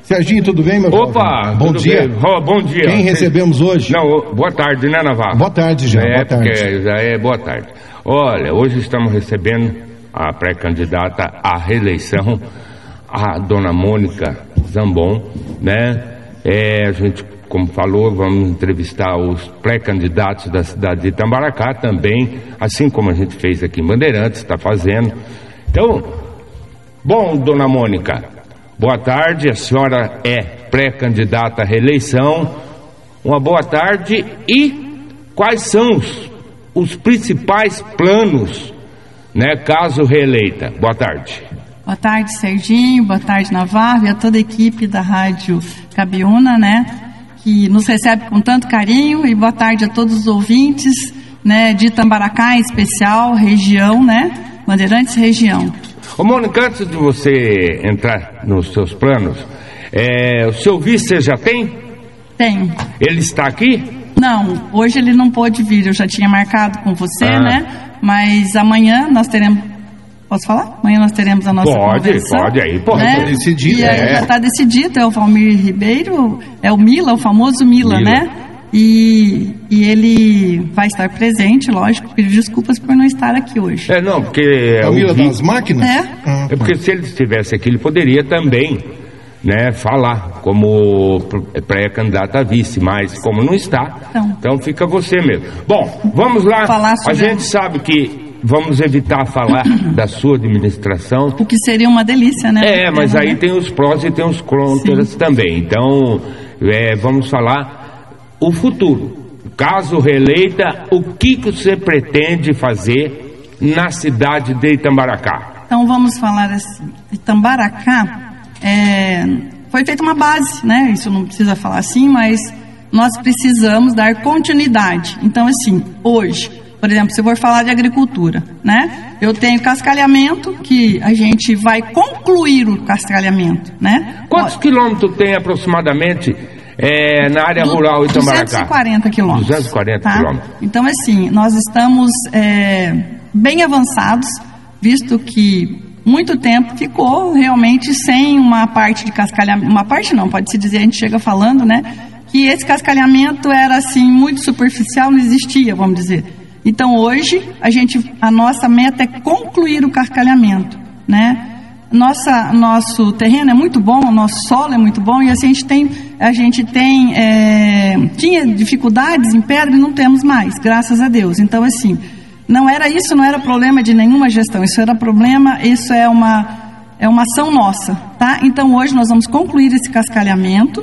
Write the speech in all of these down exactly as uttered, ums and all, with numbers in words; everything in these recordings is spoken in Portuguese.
Serginho, tudo bem, meu Opa, bom dia. Bem? Oh, bom dia. Quem recebemos hoje? Não, boa tarde, né, Navarro? Boa tarde, já. É, boa tarde. Porque já é boa tarde. Olha, hoje estamos recebendo a pré-candidata à reeleição, a dona Mônica Zambon, né? É, a gente, como falou, vamos entrevistar os pré-candidatos da cidade de Itamaracá também, assim como a gente fez aqui em Bandeirantes, está fazendo. Então, bom, dona Mônica, boa tarde, a senhora é pré-candidata à reeleição. Uma boa tarde. E quais são os, os principais planos, né, caso reeleita? Boa tarde. Boa tarde, Serginho, boa tarde, Navarro, e a toda a equipe da Rádio Cabiúna, né, que nos recebe com tanto carinho, e boa tarde a todos os ouvintes, né, de Itamaracá em especial, região, né, Bandeirantes região. Ô Mônica, antes de você entrar nos seus planos, é, o seu vice você já tem? Tem. Ele está aqui? Não, hoje ele não pôde vir, eu já tinha marcado com você, ah. né, mas amanhã nós teremos... Posso falar? Amanhã nós teremos a nossa pode, convenção. Pode, aí pode. Né? Tá decidido. E aí é. já está decidido, é o Valmir Ribeiro, é o Mila, o famoso Mila, Mila. né? E, e ele vai estar presente, lógico, pedir desculpas por não estar aqui hoje. É, não, porque... É o Mila das máquinas? É. Ah, é porque se ele estivesse aqui, ele poderia também, né, falar como pré-candidato a vice, mas como não está, então, então fica você mesmo. Bom, vamos lá. Falar sobre... A gente sabe que vamos evitar falar da sua administração. O que seria uma delícia, né? É, mas aí tem os prós e tem os contras também. Então, é, vamos falar o futuro. Caso reeleita, o que, que você pretende fazer na cidade de Itamaracá? Então vamos falar assim. Itamaracá, é, foi feita uma base, né? Isso não precisa falar assim, mas nós precisamos dar continuidade. Então, assim, hoje... Por exemplo, se eu for falar de agricultura, né? Eu tenho cascalhamento, que a gente vai concluir o cascalhamento, né? Quantos Ó, quilômetros tem aproximadamente é, na área do, rural de Itamaracá? duzentos e quarenta quilômetros. duzentos e quarenta tá? quilômetros. Então, assim, nós estamos é, bem avançados, visto que muito tempo ficou realmente sem uma parte de cascalhamento. Uma parte não, pode-se dizer, a gente chega falando, né? Que esse cascalhamento era, assim, muito superficial, não existia, vamos dizer. Então hoje a gente, a nossa meta é concluir o cascalhamento, né? Nossa, nosso terreno é muito bom, nosso solo é muito bom e assim a gente tem, a gente tem, é, tinha dificuldades em pedra e não temos mais, graças a Deus. Então assim, não era isso, não era problema de nenhuma gestão, isso era problema, isso é uma, é uma ação nossa, tá? Então hoje nós vamos concluir esse cascalhamento.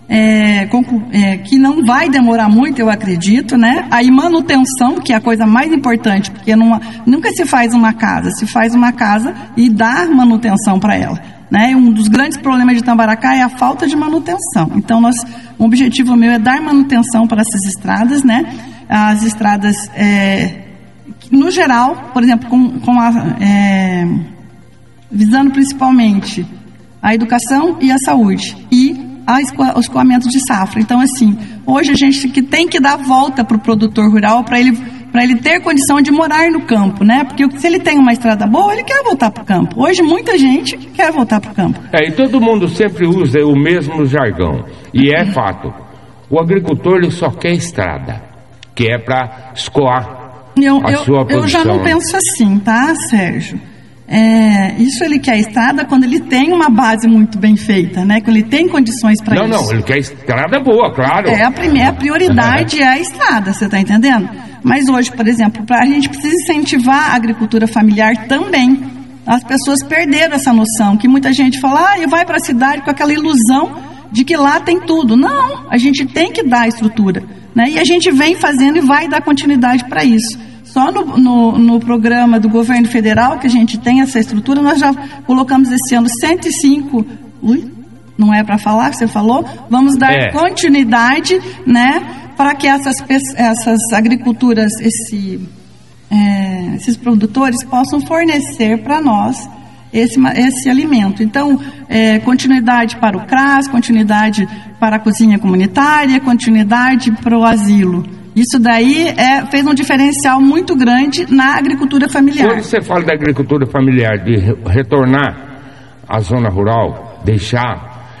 É, conclu, é, que não vai demorar muito, eu acredito, né? Aí manutenção, que é a coisa mais importante, porque numa, nunca se faz uma casa, se faz uma casa e dá manutenção para ela, né? E um dos grandes problemas de Itamaracá é a falta de manutenção. Então, nós, o objetivo meu é dar manutenção para essas estradas, né? As estradas, é, no geral, por exemplo, com, com a, é, visando principalmente a educação e a saúde e o escoamento de safra. Então, assim, hoje a gente que tem que dar volta para o produtor rural para ele, para ele ter condição de morar no campo, né? Porque se ele tem uma estrada boa, ele quer voltar para o campo. Hoje muita gente quer voltar para o campo. É, e todo mundo sempre usa o mesmo jargão. E é fato. O agricultor ele só quer estrada, que é para escoar eu, a eu, sua produção. Eu já não penso assim, tá, Sérgio? É, isso ele quer estrada quando ele tem uma base muito bem feita, né? Quando ele tem condições para isso. Não, não, ele quer estrada boa, claro. É, a primeira a prioridade é a estrada, você está entendendo? Mas hoje, por exemplo, pra, a gente precisa incentivar a agricultura familiar também. As pessoas perderam essa noção, que muita gente fala, ah, e vai para a cidade com aquela ilusão de que lá tem tudo. Não, a gente tem que dar a estrutura, né? E a gente vem fazendo e vai dar continuidade para isso. Só no, no, no programa do governo federal que a gente tem essa estrutura, nós já colocamos esse ano cento e cinco... Ui, não é para falar, você falou? Vamos dar é. continuidade, né, para que essas, essas agriculturas, esse, é, esses produtores possam fornecer para nós esse, esse alimento. Então, é, continuidade para o C R A S, continuidade para a cozinha comunitária, continuidade para o asilo. Isso daí é, fez um diferencial muito grande na agricultura familiar. Quando você fala da agricultura familiar, de retornar à zona rural, deixar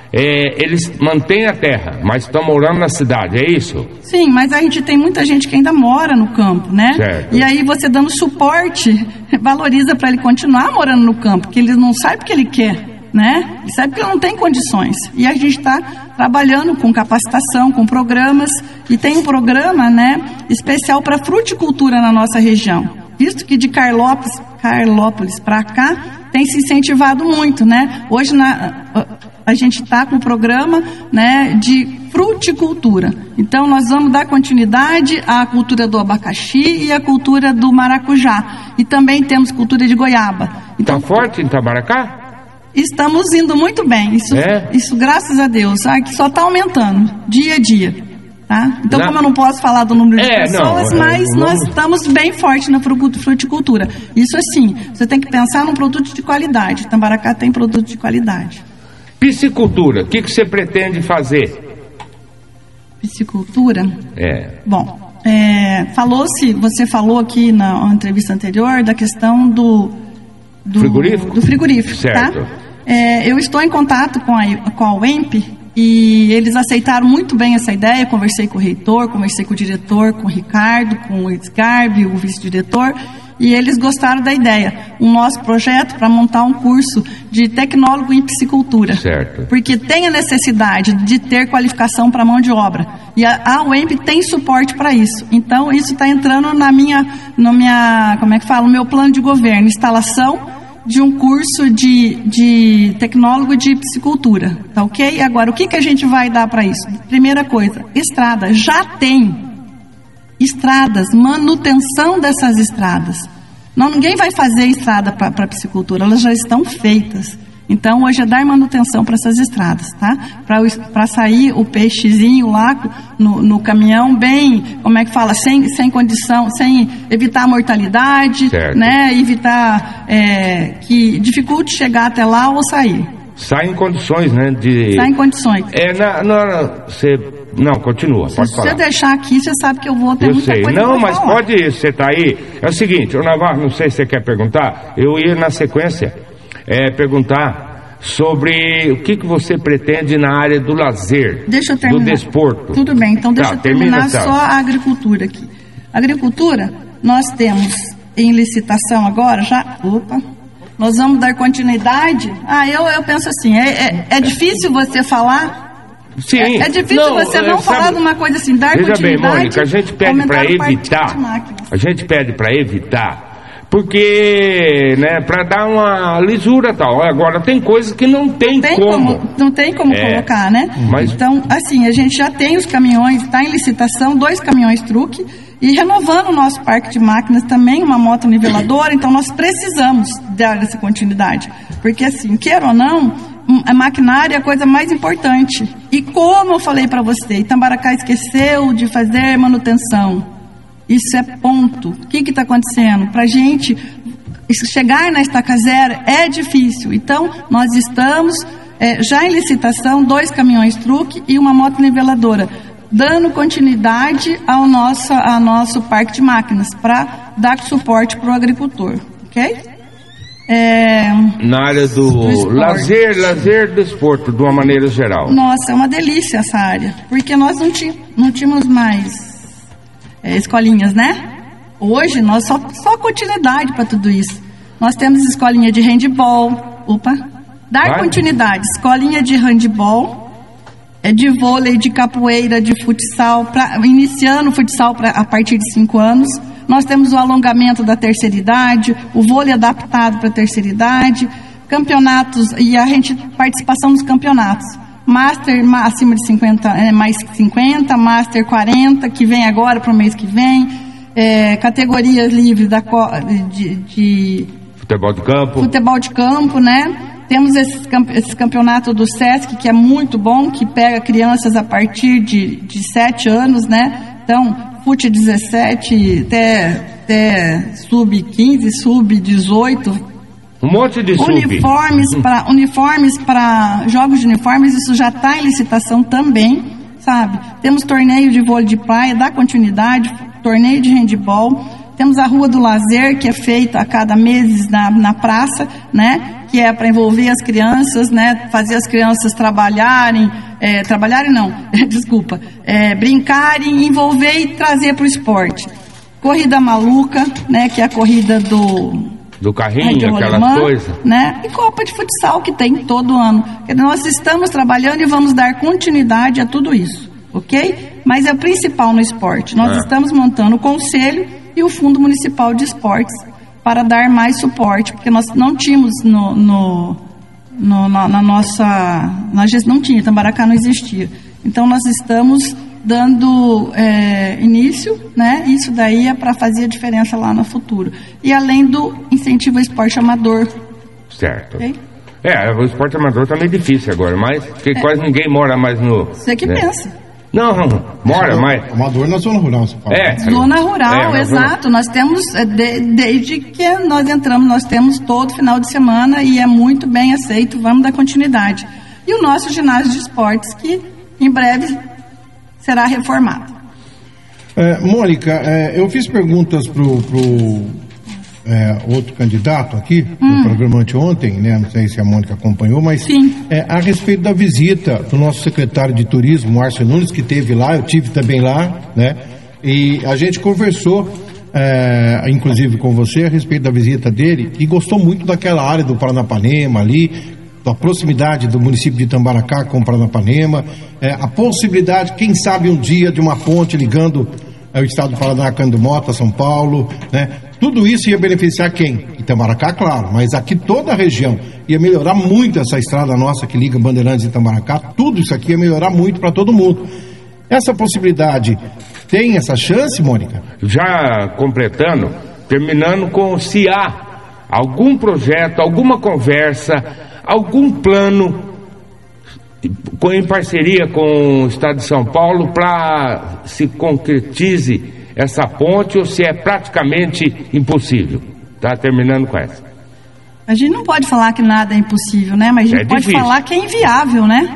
é, eles mantêm a terra, mas estão morando na cidade, é isso? Sim, mas a gente tem muita gente que ainda mora no campo, né? Certo. E aí você dando suporte, valoriza para ele continuar morando no campo, porque ele não sabe o que ele quer, né? Ele sabe que ele não tem condições. E a gente está trabalhando com capacitação, com programas, e tem um programa, né, especial para fruticultura na nossa região. Visto que de Carlópolis, Carlópolis para cá tem se incentivado muito, né? Hoje na, a gente está com um programa, né, de fruticultura. Então nós vamos dar continuidade à cultura do abacaxi e à cultura do maracujá. E também temos cultura de goiaba. Então, tá forte em Itamaracá? Estamos indo muito bem. Isso, é? isso graças a Deus. Ah, que só está aumentando dia a dia. Tá? Então, na... como eu não posso falar do número de é, pessoas, não, mas é, nós estamos bem fortes na fruticultura. Isso assim, você tem que pensar num produto de qualidade. Itamaracá tem produto de qualidade. Piscicultura, o que, que você pretende fazer? Piscicultura? É. Bom, é, falou-se, você falou aqui na entrevista anterior da questão do, do frigorífico, do frigorífico, certo. Tá? É, eu estou em contato com a, com a U E M P, e eles aceitaram muito bem essa ideia. Conversei com o reitor, conversei com o diretor, com o Ricardo, com o Edgarbi, o vice-diretor, e eles gostaram da ideia. O nosso projeto para montar um curso de tecnólogo em piscicultura. Certo. Porque tem a necessidade de ter qualificação para mão de obra. E a, a U E M P tem suporte para isso. Então, isso está entrando na minha, na minha, como é que fala, no meu plano de governo. Instalação de um curso de, de tecnólogo de piscicultura, tá ok? Agora, o que, que a gente vai dar para isso? Primeira coisa, estrada. Já tem estradas, manutenção dessas estradas. Não, ninguém vai fazer estrada para piscicultura, elas já estão feitas. Então, hoje é dar manutenção para essas estradas, tá? Para sair o peixezinho lá no, no caminhão bem, como é que fala, sem, sem condição, sem evitar a mortalidade, certo. Né? Evitar é, que dificulte chegar até lá ou sair. Sai em condições, né? De... Sai em condições. É, na, na, você... Não, continua, pode Se falar. você deixar aqui, você sabe que eu vou ter eu muita sei. coisa Não, pra mas falar. pode ir, você está aí. É o seguinte, ô Navarro, não sei se você quer perguntar, eu ia na sequência é, perguntar sobre o que, que você pretende na área do lazer, deixa eu terminar. do desporto. Tudo bem, então deixa tá, eu terminar termina, só a agricultura aqui. Agricultura, nós temos em licitação agora, já, opa, nós vamos dar continuidade. Ah, eu, eu penso assim, é, é, é difícil você falar... Sim. É, é difícil não, você não é, falar sabe, de uma coisa assim, dar veja continuidade. Veja bem, Mônica, a gente pede para evitar, a gente pede para evitar, porque, né, para dar uma lisura tal. Agora, tem coisas que não tem, não tem como. como. Não tem como é, colocar, né? Mas... Então, assim, a gente já tem os caminhões, está em licitação, dois caminhões truque, e renovando o nosso parque de máquinas também, uma moto niveladora, então nós precisamos dar essa continuidade. Porque, assim, queira ou não, a maquinária é a coisa mais importante. E como eu falei para você, Itamaracá esqueceu de fazer manutenção. Isso é ponto. O que está acontecendo? Para a gente chegar na estaca zero é difícil. Então, nós estamos é, já em licitação, dois caminhões truque e uma moto niveladora, dando continuidade ao nosso, ao nosso parque de máquinas, para dar suporte para o agricultor. Ok? É, na área do, do lazer, lazer do esporte, de uma maneira geral. Nossa, é uma delícia essa área, porque nós não, tí, não tínhamos mais é, escolinhas, né? Hoje nós só, só continuidade para tudo isso. Nós temos escolinha de handball, opa, dar Vai. continuidade, escolinha de handball, é de vôlei, de capoeira, de futsal, pra, iniciando o futsal pra, a partir de cinco anos. Nós temos o alongamento da terceira idade, o vôlei adaptado para a terceira idade, campeonatos e a gente participação nos campeonatos. Master acima de cinquenta, é, mais cinquenta, Master quarenta, que vem agora para o mês que vem, é, categorias livres da, de, de futebol de campo. Futebol de campo, né? Temos esse, esse campeonato do Sesc, que é muito bom, que pega crianças a partir de, de sete anos, né? Então, fute dezessete, até, até sub quinze, sub dezoito. Um monte de sub. Uniformes para uniformes para jogos de uniformes, isso já está em licitação também, sabe? Temos torneio de vôlei de praia, dá continuidade, torneio de handball. Temos a Rua do Lazer, que é feita a cada mês na, na praça, né? que é para envolver as crianças, né, fazer as crianças trabalharem, é, trabalharem não, desculpa, é, brincarem, envolver e trazer para o esporte. Corrida maluca, né, que é a corrida do... Do carrinho, aquela coisa. Né? E Copa de Futsal que tem todo ano. Nós estamos trabalhando e vamos dar continuidade a tudo isso, ok? Mas é o principal no esporte. Nós ah. estamos montando o Conselho e o Fundo Municipal de Esportes para dar mais suporte, porque nós não tínhamos no, no, no, na, na nossa... Nós não tinha, Itamaracá não existia. Então nós estamos dando é, início, né? Isso daí é para fazer a diferença lá no futuro. E além do incentivo ao esporte amador. Certo. Okay? É, o esporte amador tá meio difícil agora, mas porque é. quase ninguém mora mais no... Você que né? pensa. Não, não, mora mais. Amador na zona rural, você fala. É. Zona rural, é, exato. Zona... Nós temos, de, desde que nós entramos, nós temos todo final de semana e é muito bem aceito, vamos dar continuidade. E o nosso ginásio de esportes, que em breve será reformado. É, Mônica, é, eu fiz perguntas pro, pro é, outro candidato aqui, hum. no programa anteontem, né? Não sei se a Mônica acompanhou, mas é, a respeito da visita do nosso secretário de turismo, Márcio Nunes, que esteve lá, eu tive também lá, né? E a gente conversou, é, inclusive com você, a respeito da visita dele, e gostou muito daquela área do Paranapanema ali, da proximidade do município de Itamaracá com Paranapanema, é, a possibilidade, quem sabe um dia, de uma ponte ligando é, o estado do Paraná, Cândido Mota, São Paulo, né? Tudo isso ia beneficiar quem? Itamaracá, claro, mas aqui toda a região. Ia melhorar muito essa estrada nossa que liga Bandeirantes e Itamaracá, tudo isso aqui ia melhorar muito para todo mundo. Essa possibilidade tem essa chance, Mônica? Já completando, terminando com se há algum projeto, alguma conversa, algum plano em parceria com o Estado de São Paulo para se concretize essa ponte, ou se é praticamente impossível? Tá terminando com essa. A gente não pode falar que nada é impossível, né? Mas a gente é pode difícil. falar que é inviável, né?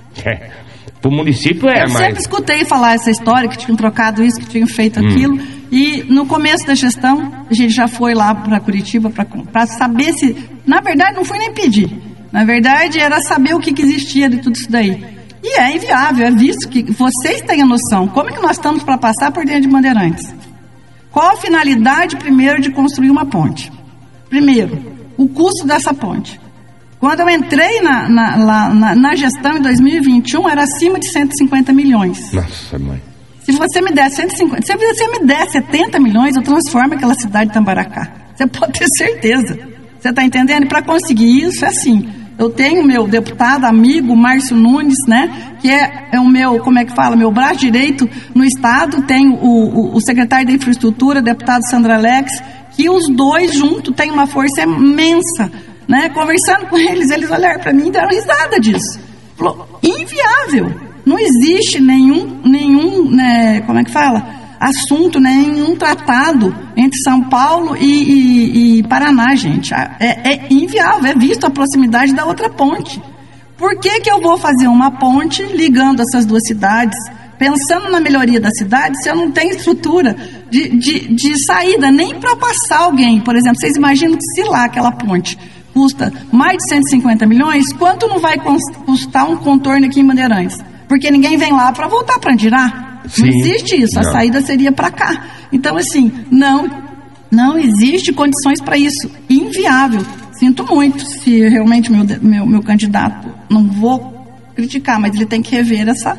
É. Para o município é, Eu mas... sempre escutei falar essa história, que tinham trocado isso, que tinham feito aquilo. Hum. E no começo da gestão, a gente já foi lá para Curitiba para saber se... Na verdade, não fui nem pedir. Na verdade, era saber o que, que existia de tudo isso daí. E é inviável, é visto que vocês têm a noção. Como é que nós estamos para passar por dentro de Bandeirantes? Qual a finalidade, primeiro, de construir uma ponte? Primeiro, o custo dessa ponte. Quando eu entrei na, na, na, na, na gestão em dois mil e vinte e um, era acima de cento e cinquenta milhões. Nossa, mãe. Se você me der cento e cinquenta, se você me der setenta milhões, eu transformo aquela cidade de Itamaracá. Você pode ter certeza. Você está entendendo? E para conseguir isso é assim. Eu tenho meu deputado, amigo, Márcio Nunes, né? Que é, é o meu, como é que fala, meu braço direito no Estado. Tenho o, o, o secretário de Infraestrutura, deputado Sandra Alex, que os dois juntos têm uma força imensa, né? Conversando com eles, eles olharam para mim e deram risada disso. Falou, inviável. Não existe nenhum, nenhum, né, como é que fala? Assunto, né, nenhum tratado entre São Paulo e, e, e Paraná, gente. É, é inviável, é visto a proximidade da outra ponte. Por que que eu vou fazer uma ponte ligando essas duas cidades, pensando na melhoria da cidade, se eu não tenho estrutura de, de, de saída, nem para passar alguém? Por exemplo, vocês imaginam que se lá aquela ponte custa mais de cento e cinquenta milhões, quanto não vai custar um contorno aqui em Bandeirantes? Porque ninguém vem lá para voltar para Andirá. Sim, não existe isso, a não. saída seria para cá. Então, assim, não, não existe condições para isso. Inviável. Sinto muito se realmente meu, meu, meu candidato, não vou criticar, mas ele tem que rever essa,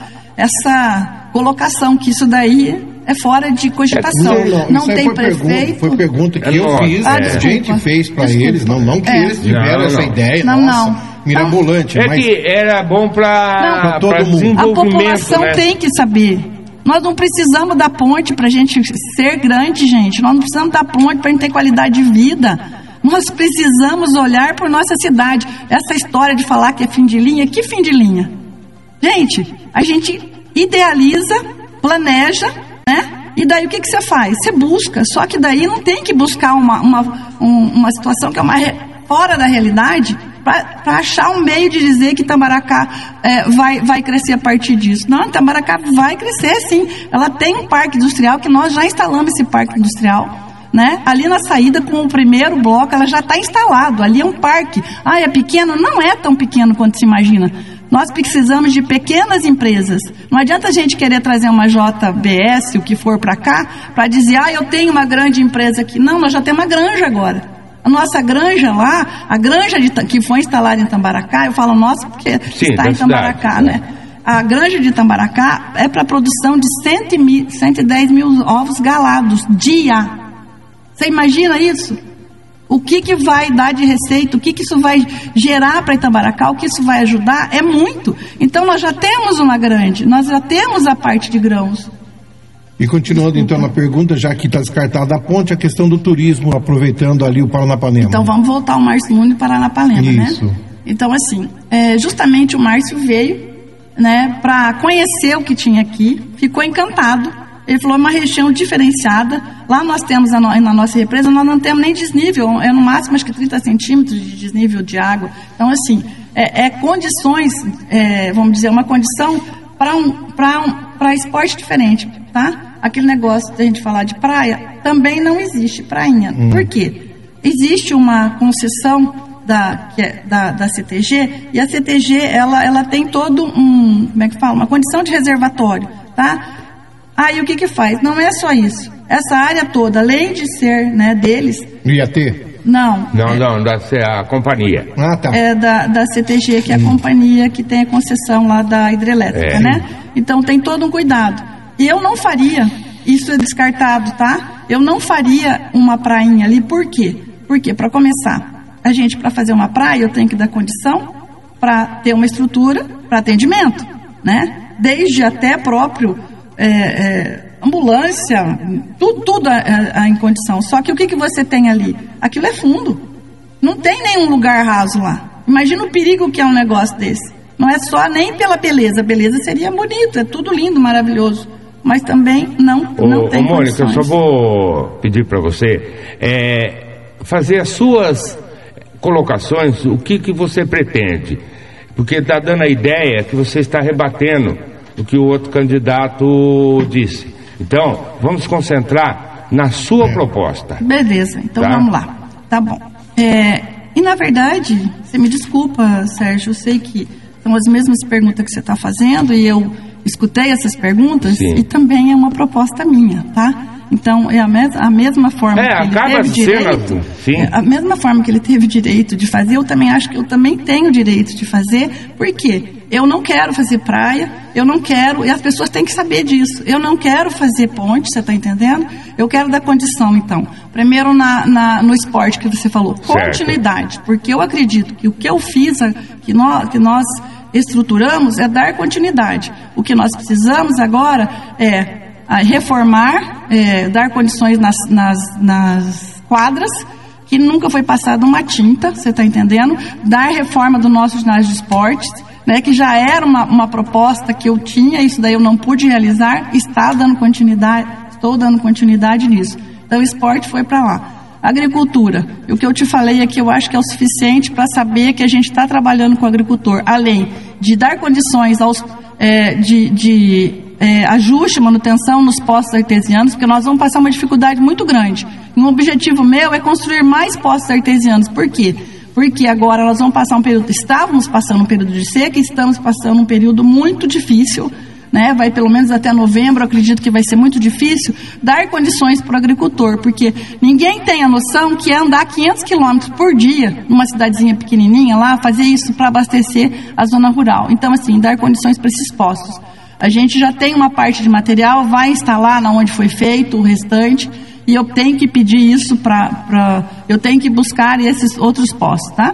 essa colocação, que isso daí é fora de cogitação. É, não, não, não tem foi prefeito. Pergunta, foi pergunta que é eu nossa, fiz, ah, a gente fez para eles, não, não que é. eles tiveram não, essa não. ideia, não, nossa, não. mirabolante. É mas... que era bom para todo mundo. A população né? tem que saber. Nós não precisamos da ponte para a gente ser grande, gente. Nós não precisamos da ponte para a gente ter qualidade de vida. Nós precisamos olhar por nossa cidade. Essa história de falar que é fim de linha, que fim de linha? Gente, a gente idealiza, planeja, né? E daí o que, que você faz? Você busca. Só que daí não tem que buscar uma, uma, um, uma situação que é uma re... fora da realidade, para achar um meio de dizer que Itamaracá é, vai, vai crescer a partir disso. Não, Itamaracá vai crescer sim. Ela tem um parque industrial, que nós já instalamos esse parque industrial. né? Ali na saída com o primeiro bloco, ela já está instalado, ali é um parque. Ah, é pequeno? Não é tão pequeno quanto se imagina. Nós precisamos de pequenas empresas. Não adianta a gente querer trazer uma J B S, o que for para cá, para dizer, ah, eu tenho uma grande empresa aqui. Não, nós já temos uma granja agora. A nossa granja lá, a granja de, que foi instalada em Tambaracá, eu falo nossa porque Sim, está em Tambaracá, cidade, né? A granja de Tambaracá é para produção de cento e dez mil ovos galados dia. Você imagina isso? O que que vai dar de receita? O que que isso vai gerar para Itamaracá? O que isso vai ajudar? É muito. Então nós já temos uma grande, nós já temos a parte de grãos. E continuando Desculpa. então na pergunta, já que está descartada a ponte, a questão do turismo, aproveitando ali o Paranapanema. Então vamos voltar ao Márcio Nunes e Paranapanema, Isso. né? Então assim, é, justamente o Márcio veio, né, para conhecer o que tinha aqui, ficou encantado. Ele falou, é uma região diferenciada. Lá nós temos, a no, na nossa represa, nós não temos nem desnível, é no máximo acho que trinta centímetros de desnível de água. Então assim, é, é condições, é, vamos dizer, uma condição para um, para um, para esporte diferente, tá? Aquele negócio de a gente falar de praia, também não existe prainha. Hum. Por quê? Existe uma concessão da, que é, da, da C T G, e a C T G, ela, ela tem todo um, como é que fala? Uma condição de reservatório, tá? Aí o que que faz? Não é só isso. Essa área toda, além de ser, né, deles... Ia ter? Não. Não, é, não, da a companhia. Ah, tá. É da, da C T G, que é a hum. companhia que tem a concessão lá da hidrelétrica, é. né? Então tem todo um cuidado. E eu não faria, isso é descartado, tá? Eu não faria uma prainha ali, por quê? Porque, para começar, a gente, para fazer uma praia, eu tenho que dar condição para ter uma estrutura para atendimento, né? Desde até próprio é, é, ambulância, tudo, tudo é, é, em condição. Só que o que, que você tem ali? Aquilo é fundo. Não tem nenhum lugar raso lá. Imagina o perigo que é um negócio desse. Não é só nem pela beleza. A beleza seria bonito, é tudo lindo, maravilhoso. Mas também não, ô, não tem ô, Mônica, condições. Eu só vou pedir para você é, fazer as suas colocações, o que, que você pretende. Porque está dando a ideia que você está rebatendo o que o outro candidato disse. Então, vamos concentrar na sua proposta. Beleza, então tá? Vamos lá. Tá bom. É, e na verdade, você me desculpa, Sérgio, eu sei que são as mesmas perguntas que você está fazendo e eu escutei essas perguntas. Sim. E também é uma proposta minha, tá? Então, é a, mes a mesma forma é, que ele acaba teve direito, sim. É, a mesma forma que ele teve direito de fazer, eu também acho que eu também tenho direito de fazer, porque eu não quero fazer praia, eu não quero, e as pessoas têm que saber disso, eu não quero fazer ponte, você está entendendo? Eu quero dar condição, então, primeiro na, na, no esporte que você falou, continuidade, certo. Porque eu acredito que o que eu fiz, que nós, que nós estruturamos é dar continuidade. O que nós precisamos agora é a reformar, é, dar condições nas, nas, nas quadras, que nunca foi passada uma tinta, você está entendendo? Dar reforma do nosso ginásio de esportes, né, que já era uma, uma proposta que eu tinha, isso daí eu não pude realizar, está dando continuidade, estou dando continuidade nisso. Então o esporte foi para lá. Agricultura, o que eu te falei aqui eu acho que é o suficiente para saber que a gente está trabalhando com o agricultor, além de dar condições aos, é, de... de É, ajuste, manutenção nos postos artesianos, porque nós vamos passar uma dificuldade muito grande. Um objetivo meu é construir mais postos artesianos. Por quê? Porque agora nós vamos passar um período, estávamos passando um período de seca e estamos passando um período muito difícil, né? Vai pelo menos até novembro, acredito que vai ser muito difícil, dar condições para o agricultor, porque ninguém tem a noção que é andar quinhentos quilômetros por dia numa cidadezinha pequenininha lá, fazer isso para abastecer a zona rural. Então, assim, dar condições para esses postos. A gente já tem uma parte de material, vai instalar na onde foi feito o restante, e eu tenho que pedir isso para... eu tenho que buscar esses outros postos, tá?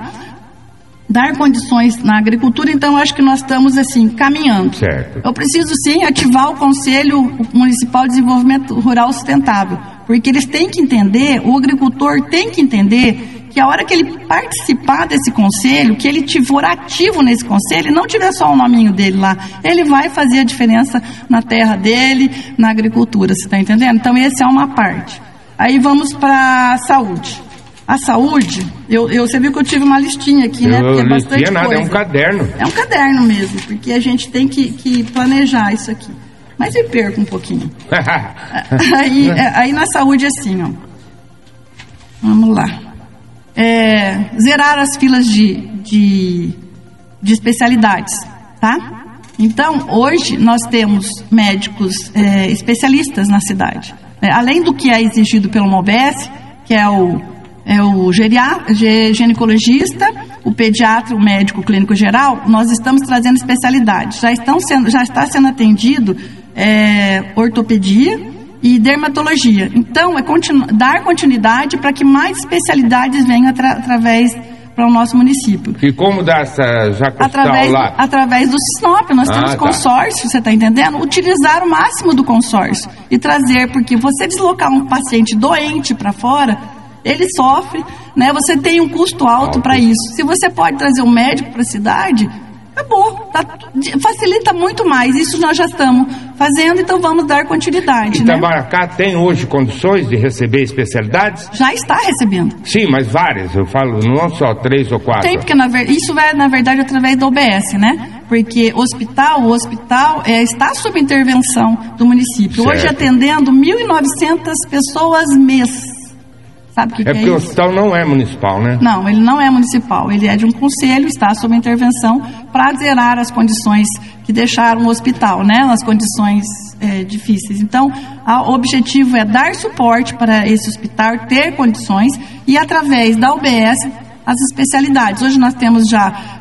Dar condições na agricultura, então eu acho que nós estamos, assim, caminhando. Certo. Eu preciso, sim, ativar o Conselho Municipal de Desenvolvimento Rural Sustentável, porque eles têm que entender, o agricultor tem que entender que a hora que ele participar desse conselho, que ele for ativo nesse conselho, não tiver só o nominho dele lá, ele vai fazer a diferença na terra dele, na agricultura, você está entendendo? Então, essa é uma parte. Aí vamos para a saúde. A saúde, eu, eu, você viu que eu tive uma listinha aqui, né? Porque é bastante nada, coisa. É um caderno. É um caderno mesmo, porque a gente tem que, que planejar isso aqui. Mas eu perco um pouquinho. aí, aí na saúde, assim, ó. Vamos lá. É, zerar as filas de, de, de especialidades, tá? Então, hoje nós temos médicos é, especialistas na cidade. É, além do que é exigido pelo MOBES, que é o, é o geriatra, ginecologista, o pediatra, o médico clínico geral, nós estamos trazendo especialidades. Já, estão sendo, já está sendo atendido é, ortopedia e dermatologia. Então, é continu, dar continuidade para que mais especialidades venham atra, através para o nosso município. E como dá essa Jacostal através, lá? Através do SISNOP, nós ah, temos tá. consórcio, você está entendendo? Utilizar o máximo do consórcio e trazer, porque você deslocar um paciente doente para fora, ele sofre, né? Você tem um custo alto para isso. Se você pode trazer um médico para a cidade, acabou, tá, facilita muito mais. Isso nós já estamos fazendo, então vamos dar continuidade. Itamaracá, né? Né? Tem hoje condições de receber especialidades? Já está recebendo. Sim, mas várias, eu falo, não só três ou quatro. Tem, porque na, isso vai, na verdade, através da O B S, né? Porque hospital, o hospital é, está sob intervenção do município. Certo. Hoje atendendo mil e novecentas pessoas mês. Sabe o que, é que porque é o hospital não é municipal, né? Não, ele não é municipal. Ele é de um conselho, está sob intervenção para zerar as condições que deixaram o hospital, né? As condições é, difíceis. Então, a, o objetivo é dar suporte para esse hospital, ter condições e, através da U B S, as especialidades. Hoje nós temos já,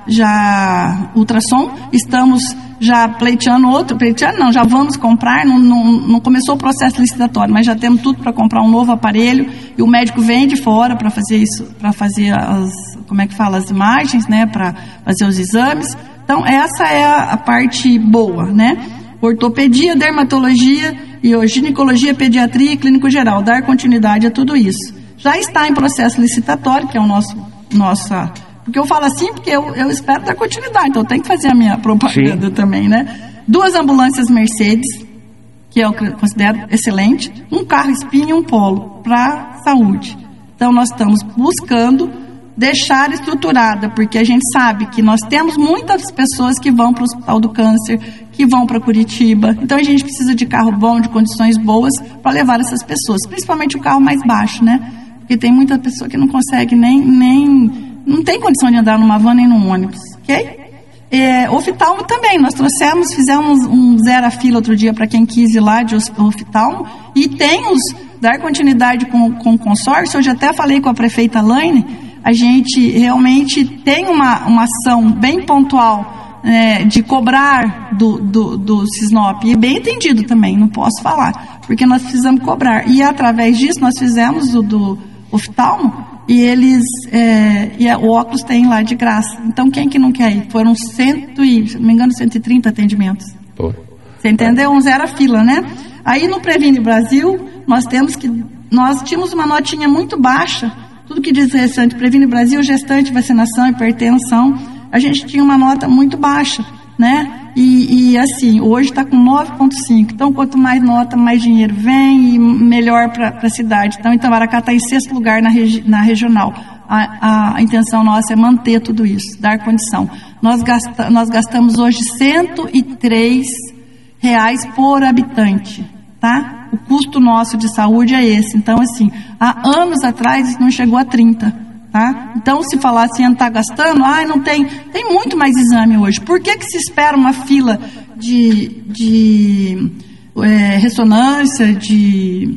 já ultrassom, estamos já pleiteando outro, pleiteando não, já vamos comprar, não, não, não começou o processo licitatório, mas já temos tudo para comprar um novo aparelho e o médico vem de fora para fazer isso, para fazer as, como é que fala, as imagens, né, para fazer os exames. Então, essa é a, a parte boa, né? Ortopedia, dermatologia e hoje, ginecologia, pediatria e clínico geral, dar continuidade a tudo isso. Já está em processo licitatório, que é o nosso, nossa... Porque eu falo assim, porque eu, eu espero dar continuidade, então eu tenho que fazer a minha propaganda. Sim. Também, né? Duas ambulâncias Mercedes, que eu considero excelente, um carro Espinho e um Polo para saúde. Então nós estamos buscando deixar estruturada, porque a gente sabe que nós temos muitas pessoas que vão para o Hospital do Câncer, que vão para Curitiba, então a gente precisa de carro bom, de condições boas para levar essas pessoas, principalmente o carro mais baixo, né? Porque tem muita pessoa que não consegue nem... nem não tem condição de andar numa van nem num ônibus, ok? É, oftalmo também, nós trouxemos, fizemos um zero a fila outro dia para quem quis ir lá de oftalmo, e tem os, dar continuidade com, com o consórcio. Hoje até falei com a prefeita Laine, a gente realmente tem uma, uma ação bem pontual, é, de cobrar do, do, do SISNOP, e bem entendido também, não posso falar, porque nós precisamos cobrar, e através disso nós fizemos o do oftalmo, e eles, é, e o óculos tem lá de graça. Então, quem que não quer ir? Foram cento e, se não me engano, cento e trinta atendimentos. Pô. Você entendeu? Um zero a fila, né? Aí no Previne Brasil, nós temos que, nós tínhamos uma notinha muito baixa, tudo que diz respeito Previne Brasil, gestante, vacinação, hipertensão, a gente tinha uma nota muito baixa, né? E, e assim, hoje está com nove ponto cinco. Então, quanto mais nota, mais dinheiro vem e melhor para a cidade. Então, Itamaracá está em sexto lugar na, regi na regional. A, a, a intenção nossa é manter tudo isso, dar condição. Nós, gasta nós gastamos hoje cento e três reais por habitante, tá? O custo nosso de saúde é esse. Então, assim, há anos atrás isso não chegou a trinta. Tá? Então, se falar assim, está gastando, ah, não tem, tem muito mais exame hoje. Por que que se espera uma fila de, de é, ressonância, de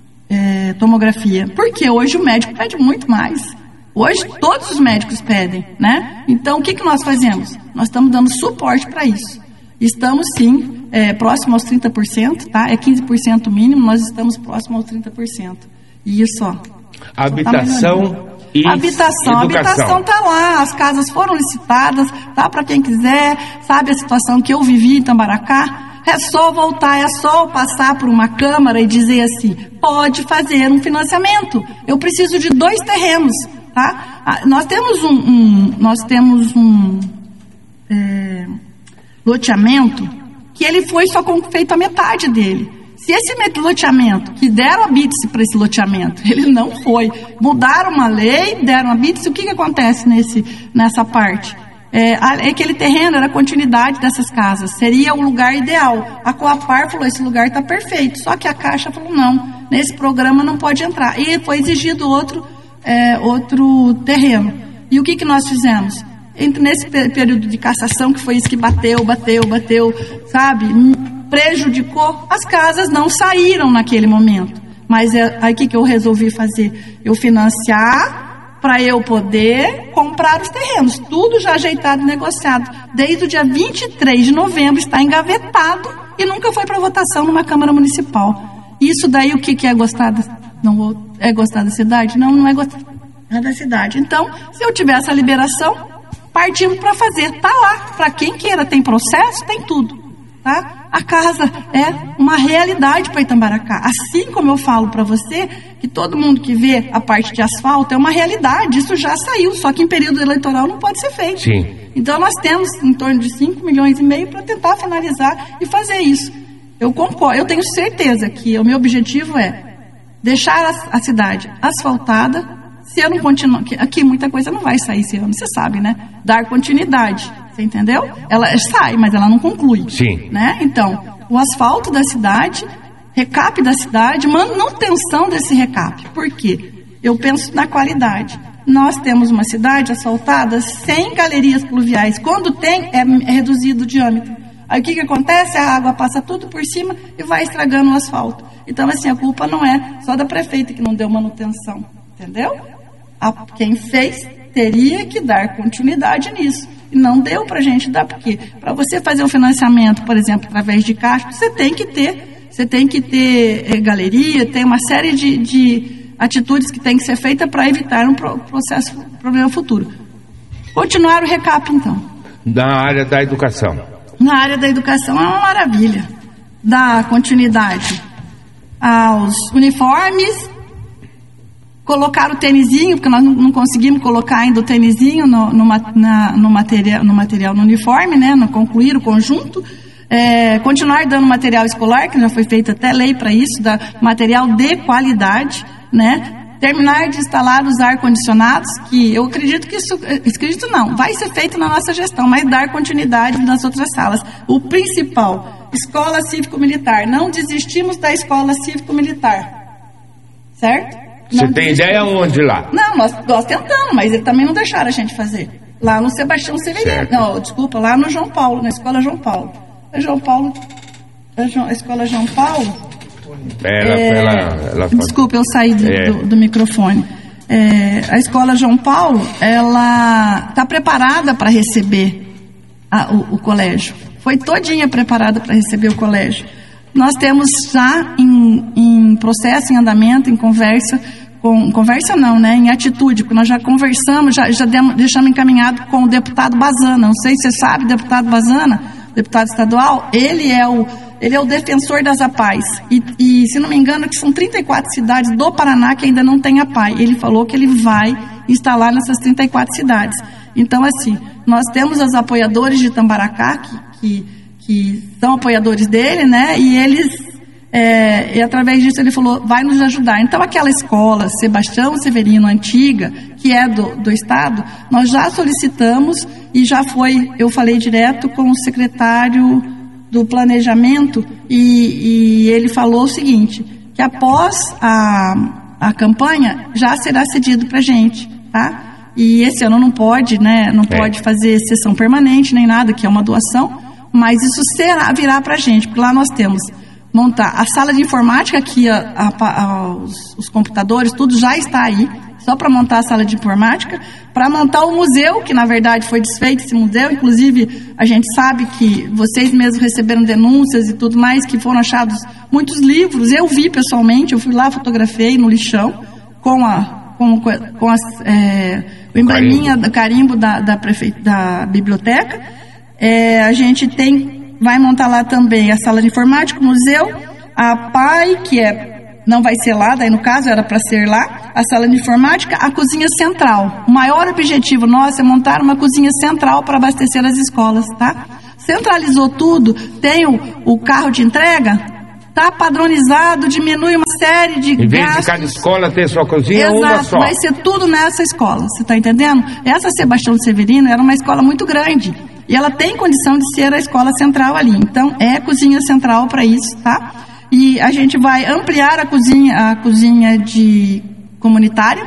é, tomografia? Porque hoje o médico pede muito mais. Hoje todos os médicos pedem, né? Então, o que que nós fazemos? Nós estamos dando suporte para isso. Estamos, sim, é, próximo aos trinta por cento, tá? É quinze por cento mínimo, nós estamos próximo aos trinta por cento. E isso, ó. Habitação... Tá e habitação, a habitação está lá, as casas foram licitadas, tá para quem quiser, sabe a situação que eu vivi em Itamaracá? É só voltar, é só passar por uma câmara e dizer assim, pode fazer um financiamento, eu preciso de dois terrenos, tá? Ah, nós temos um, um nós temos um é, loteamento que ele foi só feito a metade dele. Se esse loteamento, que deram a B I T S para esse loteamento, ele não foi, mudaram uma lei, deram a B I T S, o que que acontece nesse, nessa parte? É, aquele terreno era a continuidade dessas casas, seria o lugar ideal. A Coapar falou, esse lugar está perfeito, só que a Caixa falou, não, nesse programa não pode entrar. E foi exigido outro é, outro terreno. E o que, que nós fizemos? Entre nesse período de cassação, que foi isso que bateu, bateu, bateu, sabe, prejudicou, as casas não saíram naquele momento. Mas é, aí o que, que eu resolvi fazer? Eu financiar para eu poder comprar os terrenos, tudo já ajeitado e negociado. Desde o dia vinte e três de novembro está engavetado e nunca foi para votação numa Câmara Municipal. Isso daí o que, que é gostar da, não é gostar da cidade? Não, não é gostar da cidade. Então, se eu tiver essa liberação, partimos para fazer. Tá lá, para quem queira, tem processo, tem tudo, tá? A casa é uma realidade para Itambaracá. Assim como eu falo para você que todo mundo que vê a parte de asfalto é uma realidade, isso já saiu, só que em período eleitoral não pode ser feito. Sim. Então nós temos em torno de cinco milhões e meio para tentar finalizar e fazer isso. Eu concordo, eu tenho certeza que o meu objetivo é deixar a, a cidade asfaltada. Se eu não continuar, aqui muita coisa não vai sair esse ano, você sabe, né? Dar continuidade, você entendeu? Ela sai, mas ela não conclui. Sim. Né? Então, o asfalto da cidade, recap da cidade, manutenção desse recap. Por quê? Eu penso na qualidade. Nós temos uma cidade asfaltada sem galerias pluviais. Quando tem, é, é reduzido o diâmetro. Aí o que, que acontece? A água passa tudo por cima e vai estragando o asfalto. Então, assim, a culpa não é só da prefeita que não deu manutenção. Entendeu? A, quem fez teria que dar continuidade nisso. E não deu para a gente dar, porque para você fazer um financiamento, por exemplo, através de caixa, você tem que ter, você tem que ter é, galeria, tem uma série de, de atitudes que tem que ser feitas para evitar um pro, processo, problema futuro. Continuar o recap, então. Na área da educação. Na área da educação é uma maravilha. Dar continuidade aos uniformes, colocar o tênisinho, porque nós não, não conseguimos colocar ainda o tênisinho no, no, na, no, material, no material, no uniforme, né, no concluir o conjunto, é, continuar dando material escolar, que já foi feita até lei para isso, da material de qualidade, né, terminar de instalar os ar-condicionados, que eu acredito que isso, acredito não, vai ser feito na nossa gestão, mas dar continuidade nas outras salas. O principal, escola cívico-militar, não desistimos da escola cívico-militar, certo? Você tem ideia onde lá? Não, nós, nós tentamos, mas eles também não deixaram a gente fazer. Lá no Sebastião Severino. Não, desculpa, lá no João Paulo, na Escola João Paulo. A João Paulo. A, João, a Escola João Paulo. Ela, é, ela, ela desculpa, eu saí do, é. do, do microfone. É, a Escola João Paulo, ela está preparada para receber a, o, o colégio. Foi todinha preparada para receber o colégio. Nós temos já em, em processo, em andamento, em conversa, com, conversa não, né, em atitude, porque nós já conversamos, já, já demos, deixamos encaminhado com o deputado Bazana. Não sei se você sabe, deputado Bazana, deputado estadual, ele é o, ele é o defensor das APAES. E, e, se não me engano, que são trinta e quatro cidades do Paraná que ainda não tem APAE. Ele falou que ele vai instalar nessas trinta e quatro cidades. Então, assim, nós temos os apoiadores de Itambaracá, que, que que são apoiadores dele, né, e eles, é, e através disso ele falou, vai nos ajudar. Então aquela escola Sebastião Severino antiga, que é do, do estado, nós já solicitamos e já foi, eu falei direto com o secretário do planejamento e, e ele falou o seguinte, que após a, a campanha já será cedido pra gente, tá? E esse ano não pode, né, não pode fazer sessão permanente nem nada, que é uma doação, mas isso será, virá para a gente, porque lá nós temos montar a sala de informática, aqui a, a, a, os, os computadores, tudo já está aí, só para montar a sala de informática, para montar o museu, que na verdade foi desfeito esse museu, inclusive a gente sabe que vocês mesmos receberam denúncias e tudo mais, que foram achados muitos livros, eu vi pessoalmente, eu fui lá, fotografei no lixão, com a, com, com as, é, o embleminha, o carimbo da, da, prefe... da biblioteca. É, a gente tem, vai montar lá também a sala de informática, o museu, a APAE, que é, não vai ser lá, daí no caso era para ser lá, a sala de informática, a cozinha central. O maior objetivo nosso é montar uma cozinha central para abastecer as escolas, tá? Centralizou tudo, tem o, o carro de entrega, tá padronizado, diminui uma série de gastos. Em vez de cada escola ter sua cozinha, exato, uma só. Vai ser tudo nessa escola, você tá entendendo? Essa Sebastião Severino era uma escola muito grande. E ela tem condição de ser a escola central ali. Então, é cozinha central para isso, tá? E a gente vai ampliar a cozinha, a cozinha de comunitária,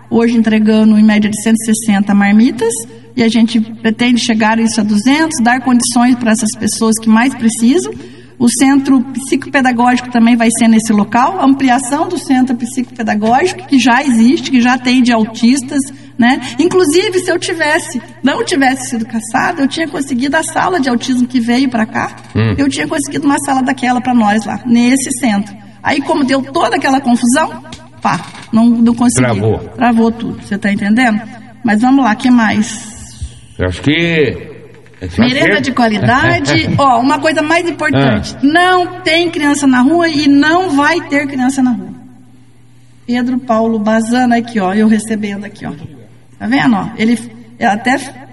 hoje entregando em média de cento e sessenta marmitas, e a gente pretende chegar a isso a duzentos, dar condições para essas pessoas que mais precisam. O centro psicopedagógico também vai ser nesse local, ampliação do centro psicopedagógico, que já existe, que já atende autistas, né? Inclusive, se eu tivesse, não tivesse sido caçada, eu tinha conseguido a sala de autismo que veio para cá, hum. eu tinha conseguido uma sala daquela para nós lá, nesse centro. Aí, como deu toda aquela confusão, pá, não, não consegui. Travou. Travou tudo, você tá entendendo? Mas vamos lá, o que mais? Eu acho que... Merenda de qualidade. Ó, uma coisa mais importante, ah. não tem criança na rua e não vai ter criança na rua. Pedro Paulo Bazana aqui, ó, eu recebendo aqui, ó. Tá vendo, ó? Ele até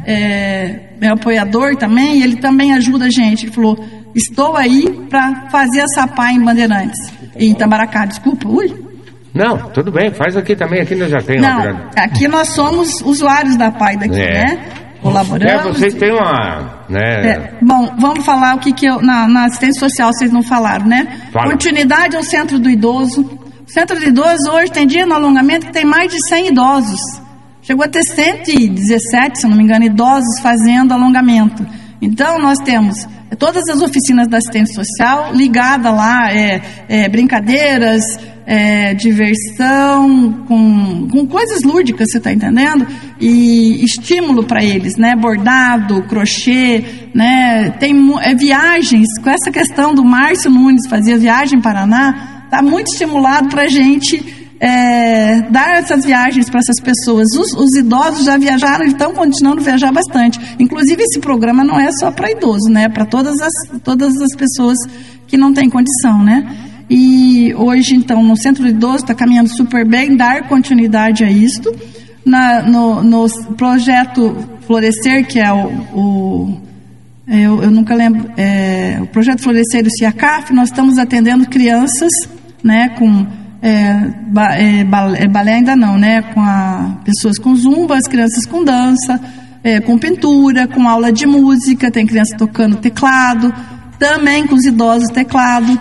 é, é apoiador também, e ele também ajuda a gente. Ele falou, estou aí para fazer essa pá em Bandeirantes, em Itamaracá, desculpa, ui. Não, tudo bem, faz aqui também, aqui nós já tem. Não, uma aqui nós somos usuários da P A I daqui, é. né? Colaboramos. É, vocês têm uma, né? É, bom, vamos falar o que que eu, na, na assistência social vocês não falaram, né? Fala. Continuidade ao centro do idoso. O centro do idoso hoje tem dia no alongamento que tem mais de cem idosos. Chegou a ter cento e dezessete, se não me engano, idosos fazendo alongamento. Então, nós temos todas as oficinas da assistência social ligadas lá, é, é, brincadeiras, é, diversão, com, com coisas lúdicas, você está entendendo? E estímulo para eles, né? Bordado, crochê, né? Tem é, viagens, com essa questão do Márcio Nunes, fazia viagem em Paraná, está muito estimulado para a gente... É, dar essas viagens para essas pessoas. Os, os idosos já viajaram e estão continuando a viajar bastante. Inclusive, esse programa não é só para idoso, né? Para todas as, todas as pessoas que não têm condição, né? E hoje, então, no Centro do Idoso está caminhando super bem, dar continuidade a isto. Na, no, no projeto Florescer, que é o... o eu, eu nunca lembro... É, o projeto Florescer do CIACAF, nós estamos atendendo crianças, né, com... É, ba, é, balé, balé ainda não, né? Com a, pessoas com zumba, as crianças com dança, é, com pintura, com aula de música, tem criança tocando teclado, também com os idosos teclado,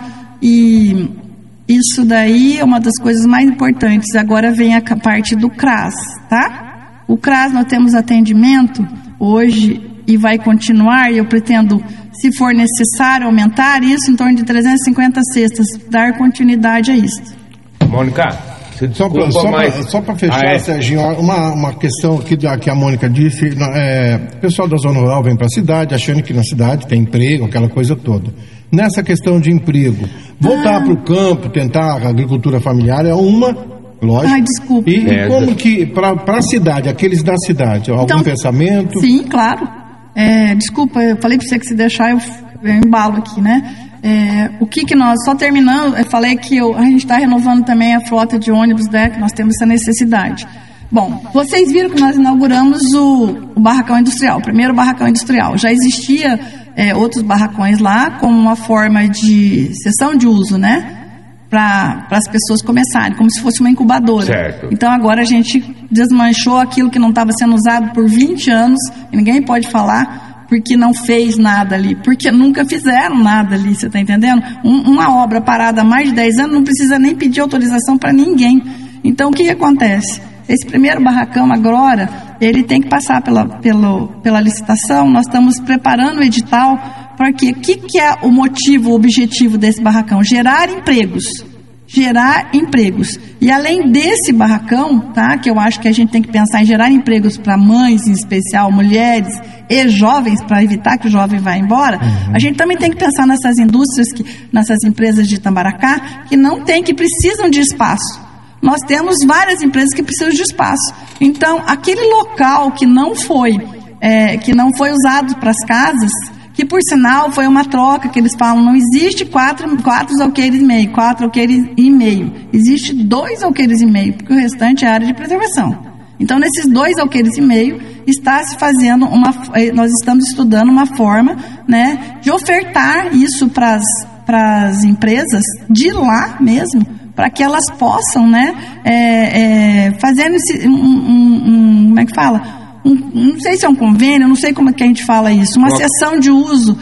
e isso daí é uma das coisas mais importantes. Agora vem a parte do C R A S, tá? O C R A S nós temos atendimento hoje e vai continuar, e eu pretendo, se for necessário, aumentar isso em torno de trezentas e cinquenta cestas, dar continuidade a isso. Mônica, você desculpa, só mas... Só para fechar, ah, é? Serginho, uma, uma questão aqui da, que a Mônica disse, é, o pessoal da Zona Rural vem para a cidade, achando que na cidade tem emprego, aquela coisa toda. Nessa questão de emprego, voltar ah. para o campo, tentar a agricultura familiar é uma, lógico. Ai, desculpa. E, é, e como que, para a cidade, aqueles da cidade, algum então, pensamento? Sim, claro. É, desculpa, eu falei para você que se deixar eu, eu embalo aqui, né? É, o que que nós, só terminando, eu falei que eu, a gente está renovando também a frota de ônibus, né, que nós temos essa necessidade. Bom, vocês viram que nós inauguramos o, o barracão industrial, o primeiro barracão industrial. Já existia é, outros barracões lá, como uma forma de cessão de uso, né, para as pessoas começarem, como se fosse uma incubadora. Certo. Então agora a gente desmanchou aquilo que não estava sendo usado por vinte anos, e ninguém pode falar... porque não fez nada ali, porque nunca fizeram nada ali, você está entendendo? Um, uma obra parada há mais de dez anos não precisa nem pedir autorização para ninguém. Então, o que, que acontece? Esse primeiro barracão agora, ele tem que passar pela, pela, pela licitação, nós estamos preparando o edital, porque o que, que é o motivo, o objetivo desse barracão? Gerar empregos. Gerar empregos. E além desse barracão, tá, que eu acho que a gente tem que pensar em gerar empregos para mães, em especial mulheres e jovens, para evitar que o jovem vá embora, uhum. a gente também tem que pensar nessas indústrias, que, nessas empresas de Itamaracá, que não tem, que precisam de espaço. Nós temos várias empresas que precisam de espaço. Então, aquele local que não foi, é, que não foi usado para as casas, que por sinal foi uma troca que eles falam, não existe quatro, quatro alqueires e meio, quatro alqueires e meio, existe dois alqueires e meio, porque o restante é área de preservação. Então, nesses dois alqueires e meio, está se fazendo uma, nós estamos estudando uma forma, né, de ofertar isso para as empresas de lá mesmo, para que elas possam, né, é, é, fazer esse, um, um, um, como é que fala? Um, não sei se é um convênio, não sei como é que a gente fala isso, uma sessão de uso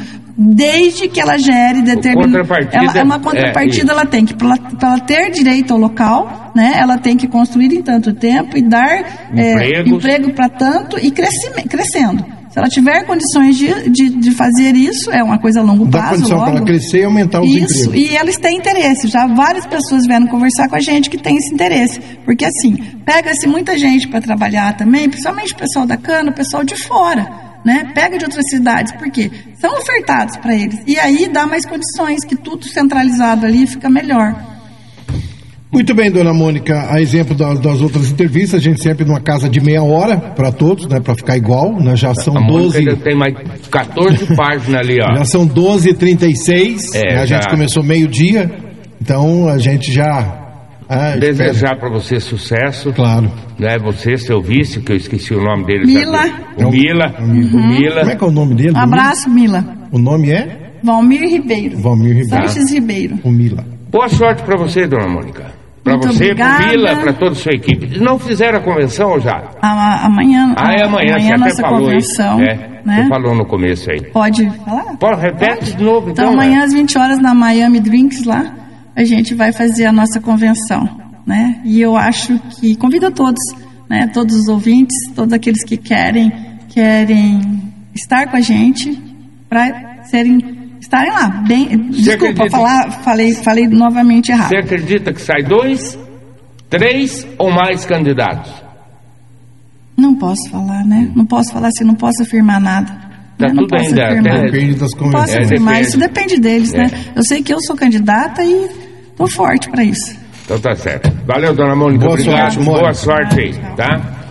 desde que ela gere determinada... Ela, é uma contrapartida, é, ela tem que, para ela, ela ter direito ao local, né, ela tem que construir em tanto tempo e dar é, emprego para tanto e crescime, crescendo. Se ela tiver condições de, de, de fazer isso, é uma coisa a longo prazo. Dá condição para ela crescer e aumentar os isso, empregos. E eles têm interesse. Já várias pessoas vieram conversar com a gente que tem esse interesse. Porque assim, pega-se muita gente para trabalhar também, principalmente o pessoal da cana, o pessoal de fora, né? Pega de outras cidades, porque são ofertados para eles. E aí dá mais condições, que tudo centralizado ali fica melhor. Muito bem, dona Mônica, a exemplo das, das outras entrevistas, a gente sempre numa casa de meia hora para todos, né, para ficar igual, né, já são a doze... Já tem mais quatorze páginas ali, ó. Já são doze e trinta e seis, é, né, a já... gente começou meio-dia, então a gente já... Ah, desejar para você sucesso. Claro. Né, você, seu vice, que eu esqueci o nome dele. Mila. O Mila. Uhum. O Mila. Como é que é o nome dele? Um abraço, Mila. O nome é? Valmir Ribeiro. Valmir Ribeiro. Sanches Ribeiro. O Mila. Boa sorte para você, dona Mônica. Para você, para Mila, para toda a sua equipe. Não fizeram a convenção já? A, amanhã. Ah, é amanhã, amanhã você até falou convenção, isso. É, né? Você falou no começo aí. Pode falar? Pode, repete Pode. de novo, então. Então, amanhã né? às vinte horas na Miami Drinks lá, a gente vai fazer a nossa convenção, né? E eu acho que convido a todos, né? Todos os ouvintes, todos aqueles que querem, querem estar com a gente para serem... estarem lá, bem, você desculpa, falar, falei, falei novamente errado. Você acredita que sai dois, três ou mais candidatos? Não posso falar, né? Não posso falar assim, não posso afirmar nada. Tá né? tudo Não posso ainda, afirmar. até... Depende das convenções. Não posso afirmar, depende. Isso depende deles, é. né? Eu sei que eu sou candidata e tô forte para isso. Então tá certo. Valeu, dona Mônica. Boa Obrigado. sorte, Boa sorte aí, tá?